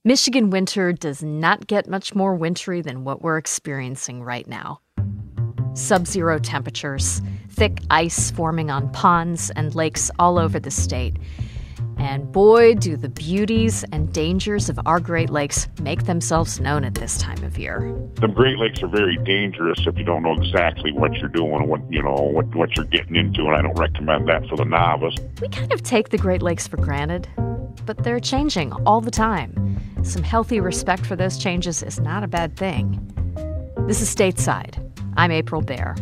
Michigan winter does not get much more wintry than what we're experiencing right now. Sub-zero temperatures, thick ice forming on ponds and lakes all over the state. And boy, do the beauties and dangers of our Great Lakes make themselves known at this time of year. The Great Lakes are very dangerous if you don't know exactly what you're doing, what you're getting into, and I don't recommend that for the novice. We kind of take the Great Lakes for granted, but they're changing all the time. Some healthy respect for those changes is not a bad thing. This is Stateside. I'm April Baer.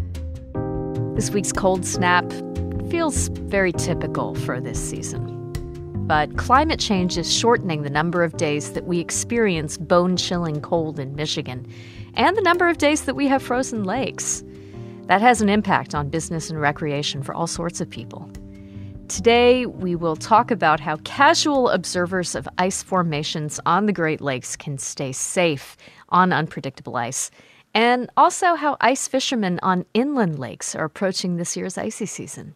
This week's cold snap feels very typical for this season. But climate change is shortening the number of days that we experience bone-chilling cold in Michigan and the number of days that we have frozen lakes. That has an impact on business and recreation for all sorts of people. Today, we will talk about how casual observers of ice formations on the Great Lakes can stay safe on unpredictable ice, and also how ice fishermen on inland lakes are approaching this year's icy season.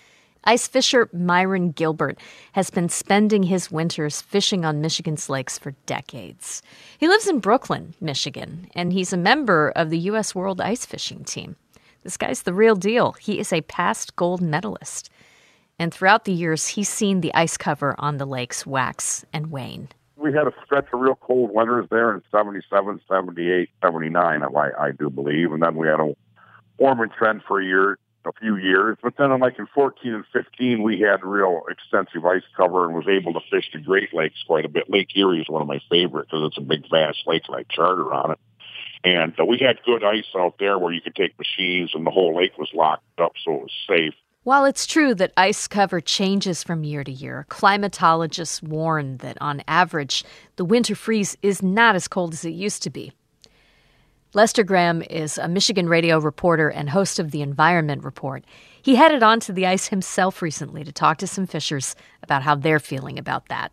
Ice fisher Myron Gilbert has been spending his winters fishing on Michigan's lakes for decades. He lives in Brooklyn, Michigan, and he's a member of the U.S. World Ice Fishing Team. This guy's the real deal. He is a past gold medalist. And throughout the years, he's seen the ice cover on the lakes wax and wane. We had a stretch of real cold winters there in 77, 78, 79, I do believe. And then we had a warming trend for a few years. But then in 14 and 15, we had real extensive ice cover and was able to fish the Great Lakes quite a bit. Lake Erie is one of my favorites because it's a big, vast lake and I charter on it. And we had good ice out there where you could take machines and the whole lake was locked up, so it was safe. While it's true that ice cover changes from year to year, climatologists warn that on average, the winter freeze is not as cold as it used to be. Lester Graham is a Michigan radio reporter and host of the Environment Report. He headed onto the ice himself recently to talk to some fishers about how they're feeling about that.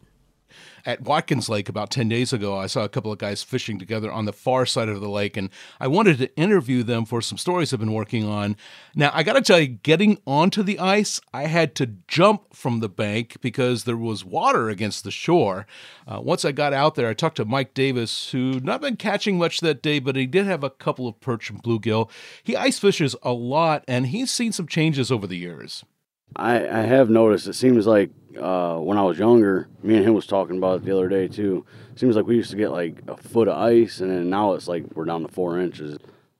At Watkins Lake about 10 days ago, I saw a couple of guys fishing together on the far side of the lake, and I wanted to interview them for some stories I've been working on. Now, I got to tell you, getting onto the ice, I had to jump from the bank because there was water against the shore. Once I got out there, I talked to Mike Davis, who not been catching much that day, but he did have a couple of perch and bluegill. He ice fishes a lot, and he's seen some changes over the years. I have noticed. It seems like when I was younger, me and him was talking about it the other day too. It seems like we used to get like a foot of ice, and then now it's like we're down to 4 inches.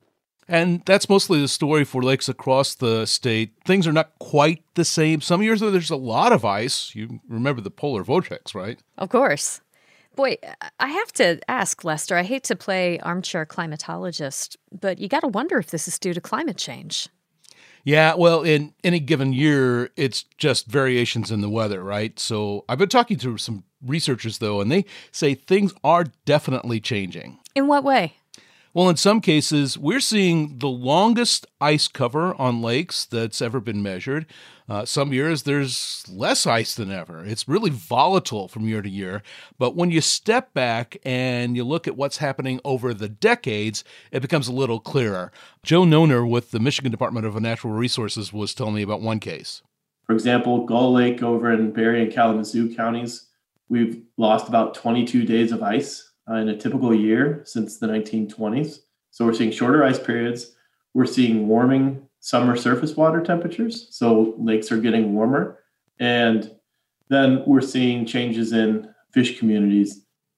And that's mostly the story for lakes across the state. Things are not quite the same. Some years there's a lot of ice. You remember the polar vortex, right? Of course. Boy, I have to ask, Lester, I hate to play armchair climatologist, but you got to wonder if this is due to climate change. Yeah, well, in any given year, it's just variations in the weather, right? So I've been talking to some researchers, though, and they say things are definitely changing. In what way? Well, in some cases, we're seeing the longest ice cover on lakes that's ever been measured. Some years, there's less ice than ever. It's really volatile from year to year. But when you step back and you look at what's happening over the decades, it becomes a little clearer. Joe Noner with the Michigan Department of Natural Resources was telling me about one case. For example, Gull Lake over in Berry and Kalamazoo counties, we've lost about 22 days of ice in a typical year since the 1920s. So we're seeing shorter ice periods. We're seeing warming summer surface water temperatures. So lakes are getting warmer. And then we're seeing changes in fish communities.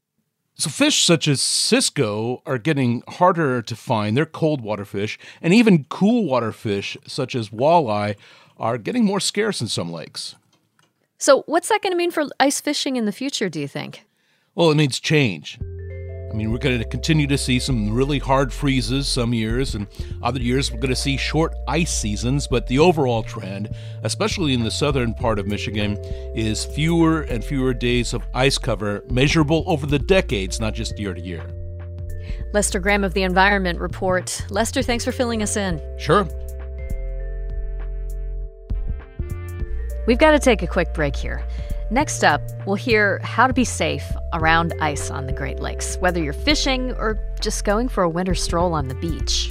So fish such as Cisco are getting harder to find. They're cold water fish. And even cool water fish such as walleye are getting more scarce in some lakes. So what's that going to mean for ice fishing in the future, do you think? Well, it means change. I mean, we're going to continue to see some really hard freezes some years, and other years we're going to see short ice seasons, but the overall trend, especially in the southern part of Michigan, is fewer and fewer days of ice cover measurable over the decades, not just year to year. Lester Graham of the Environment Report. Lester, thanks for filling us in. Sure. We've got to take a quick break here. Next up, we'll hear how to be safe around ice on the Great Lakes, whether you're fishing or just going for a winter stroll on the beach.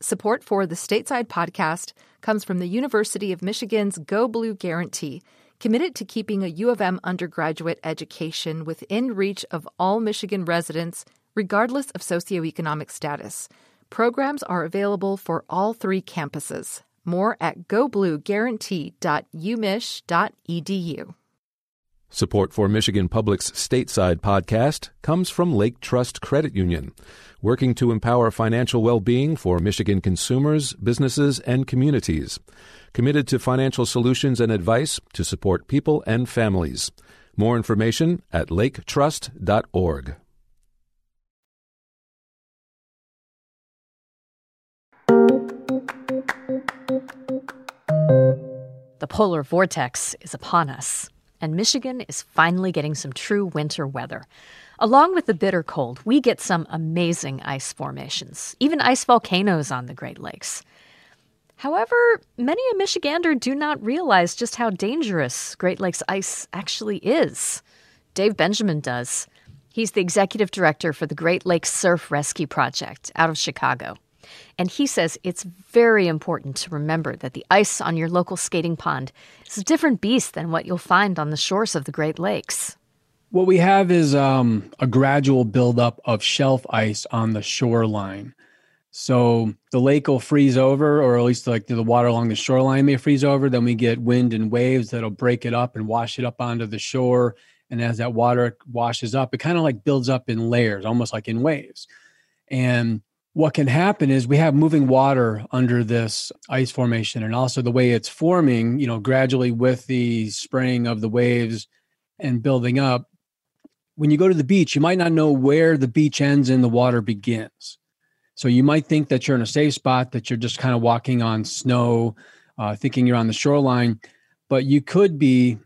Support for the Stateside podcast comes from the University of Michigan's Go Blue Guarantee, committed to keeping a U of M undergraduate education within reach of all Michigan residents, regardless of socioeconomic status. Programs are available for all 3 campuses. More at goblueguarantee.umich.edu. Support for Michigan Public's Stateside podcast comes from Lake Trust Credit Union, working to empower financial well-being for Michigan consumers, businesses, and communities. Committed to financial solutions and advice to support people and families. More information at laketrust.org. The polar vortex is upon us, and Michigan is finally getting some true winter weather. Along with the bitter cold, we get some amazing ice formations, even ice volcanoes on the Great Lakes. However, many a Michigander do not realize just how dangerous Great Lakes ice actually is. Dave Benjamin does. He's the executive director for the Great Lakes Surf Rescue Project out of Chicago. And he says it's very important to remember that the ice on your local skating pond is a different beast than what you'll find on the shores of the Great Lakes. What we have is a gradual buildup of shelf ice on the shoreline. So the lake will freeze over, or at least like the water along the shoreline may freeze over. Then we get wind and waves that'll break it up and wash it up onto the shore. And as that water washes up, it kind of like builds up in layers, almost like in waves. And what can happen is we have moving water under this ice formation, and also the way it's forming, gradually with the spraying of the waves and building up. When you go to the beach, you might not know where the beach ends and the water begins. So you might think that you're in a safe spot, that you're just kind of walking on snow, thinking you're on the shoreline, but you could be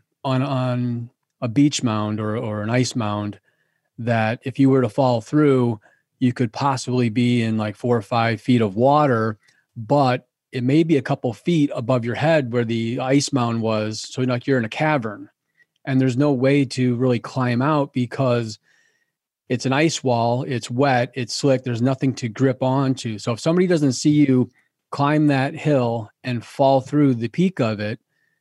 on a beach mound or an ice mound that if you were to fall through, you could possibly be in like 4 or 5 feet of water, but it may be a couple feet above your head where the ice mound was. So like you're in a cavern and there's no way to really climb out because it's an ice wall. It's wet. It's slick. There's nothing to grip onto. So if somebody doesn't see you climb that hill and fall through the peak of it,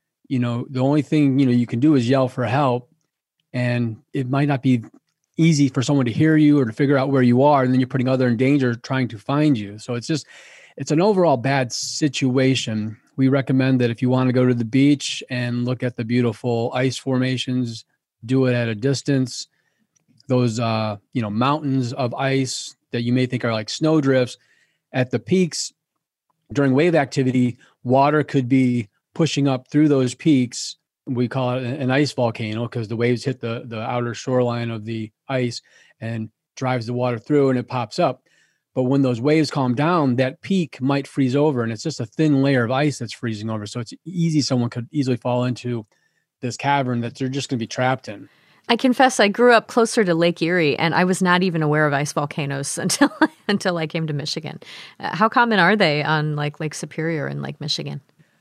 the only thing, you can do is yell for help, and it might not be easy for someone to hear you or to figure out where you are, and then you're putting others in danger trying to find you. So it's an overall bad situation. We recommend that if you want to go to the beach and look at the beautiful ice formations, do it at a distance. Those mountains of ice that you may think are like snowdrifts, at the peaks during wave activity, water could be pushing up through those peaks. We call it an ice volcano because the waves hit the outer shoreline of the ice and drives the water through and it pops up. But when those waves calm down, that peak might freeze over, and it's just a thin layer of ice that's freezing over. So it's easy. Someone could easily fall into this cavern that they're just going to be trapped in. I confess I grew up closer to Lake Erie, and I was not even aware of ice volcanoes until I came to Michigan. How common are they on like Lake Superior and Lake Michigan?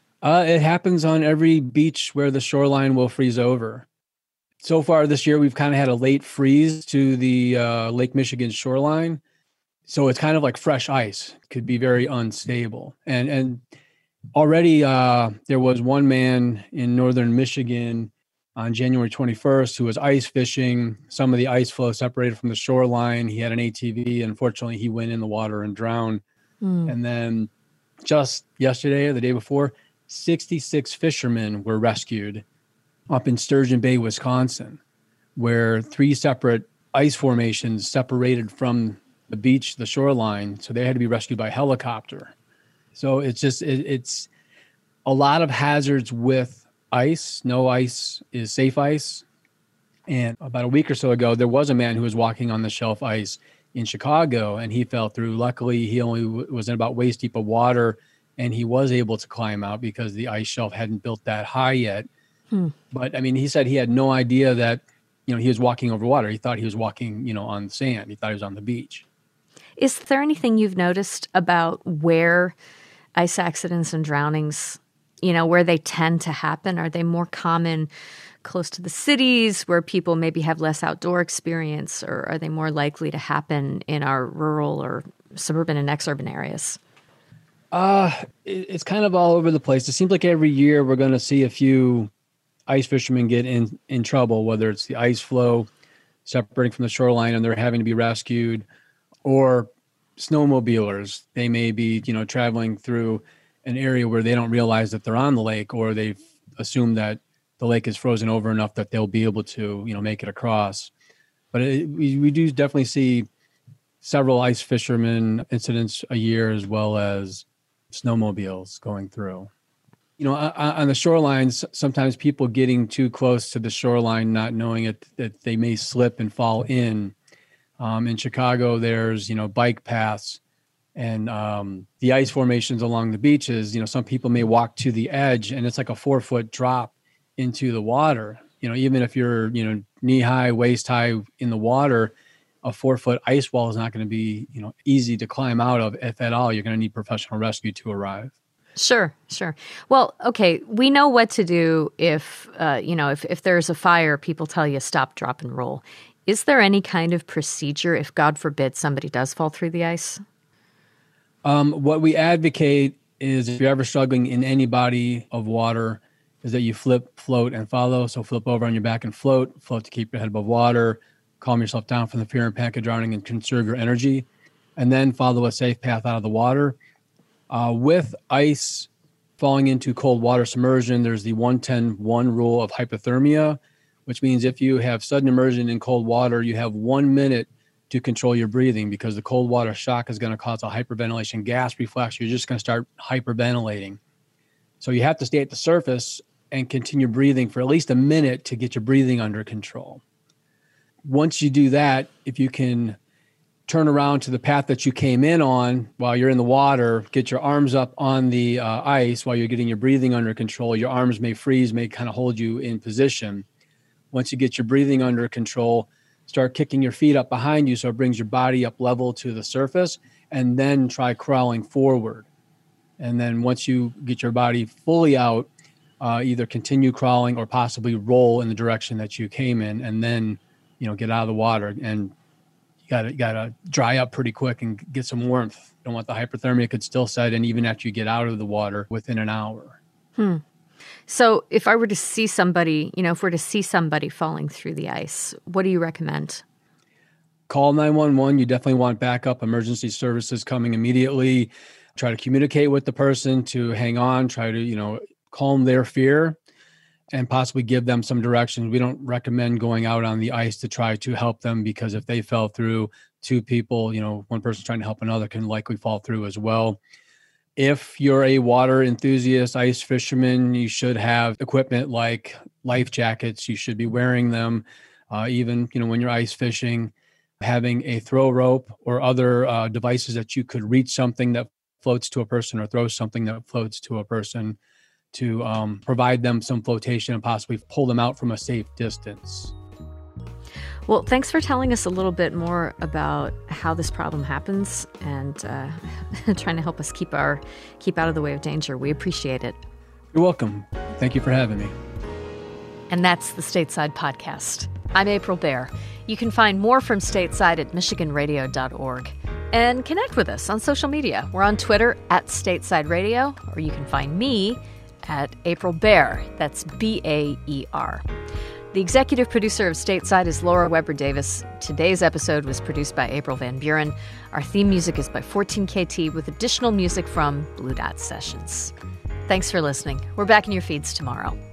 It happens on every beach where the shoreline will freeze over. So far this year, we've kind of had a late freeze to the Lake Michigan shoreline. So it's kind of like fresh ice. It could be very unstable. And already there was one man in northern Michigan on January 21st who was ice fishing. Some of the ice flow separated from the shoreline. He had an ATV. Unfortunately, he went in the water and drowned. And then just yesterday or the day before, 66 fishermen were rescued up in Sturgeon Bay, Wisconsin, where 3 separate ice formations separated from the beach, the shoreline. So they had to be rescued by helicopter. So it's a lot of hazards with ice. No ice is safe ice. And about a week or so ago, there was a man who was walking on the shelf ice in Chicago, and he fell through. Luckily, he only was in about waist deep of water, and he was able to climb out because the ice shelf hadn't built that high yet. But I mean, he said he had no idea that, he was walking over water. He thought he was walking, on the sand. He thought he was on the beach. Is there anything you've noticed about where ice accidents and drownings, where they tend to happen? Are they more common close to the cities where people maybe have less outdoor experience, or are they more likely to happen in our rural or suburban and exurban areas? It's kind of all over the place. It seems like every year we're going to see a few ice fishermen get in trouble, whether it's the ice flow separating from the shoreline and they're having to be rescued, or snowmobilers. They may be, traveling through an area where they don't realize that they're on the lake, or they've assumed that the lake is frozen over enough that they'll be able to, make it across. But we do definitely see several ice fishermen incidents a year, as well as snowmobiles going through. On the shorelines, sometimes people getting too close to the shoreline, not knowing it, that they may slip and fall in. In Chicago, there's, bike paths and the ice formations along the beaches. Some people may walk to the edge and it's like a 4-foot drop into the water. Even if you're, knee high, waist high in the water, a 4-foot ice wall is not going to be, easy to climb out of. If at all, you're going to need professional rescue to arrive. Sure. Well, okay, we know what to do if there's a fire, people tell you stop, drop, and roll. Is there any kind of procedure if, God forbid, somebody does fall through the ice? What we advocate is, if you're ever struggling in any body of water, is that you flip, float, and follow. So flip over on your back and float to keep your head above water, calm yourself down from the fear and panic of drowning and conserve your energy, and then follow a safe path out of the water. With ice falling into cold water submersion, there's the 1-10-1 rule of hypothermia, which means if you have sudden immersion in cold water, you have 1 minute to control your breathing, because the cold water shock is going to cause a hyperventilation gas reflex. You're just going to start hyperventilating. So you have to stay at the surface and continue breathing for at least a minute to get your breathing under control. Once you do that, if you can turn around to the path that you came in on while you're in the water, get your arms up on the ice while you're getting your breathing under control. Your arms may freeze, may kind of hold you in position. Once you get your breathing under control, start kicking your feet up behind you so it brings your body up level to the surface, and then try crawling forward. And then once you get your body fully out, either continue crawling or possibly roll in the direction that you came in, and then, get out of the water. And you gotta dry up pretty quick and get some warmth. You don't want the hypothermia could still set in even after you get out of the water within an hour. So if I were to see somebody, if we're to see somebody falling through the ice, what do you recommend? Call 911. You definitely want backup emergency services coming immediately. Try to communicate with the person to hang on, try to, calm their fear and possibly give them some directions. We don't recommend going out on the ice to try to help them, because if they fell through, 2 people, one person trying to help another can likely fall through as well. If you're a water enthusiast, ice fisherman, you should have equipment like life jackets. You should be wearing them, even, when you're ice fishing. Having a throw rope or other devices that you could reach something that floats to a person, or throw something that floats to a person, to provide them some flotation and possibly pull them out from a safe distance. Well, thanks for telling us a little bit more about how this problem happens and trying to help us keep out of the way of danger. We appreciate it. You're welcome. Thank you for having me. And that's the Stateside Podcast. I'm April Baer. You can find more from Stateside at michiganradio.org. And connect with us on social media. We're on Twitter at Stateside Radio, or you can find me at April Baer. That's Baer. The executive producer of Stateside is Laura Weber Davis. Today's episode was produced by April Van Buren. Our theme music is by 14KT with additional music from Blue Dot Sessions. Thanks for listening. We're back in your feeds tomorrow.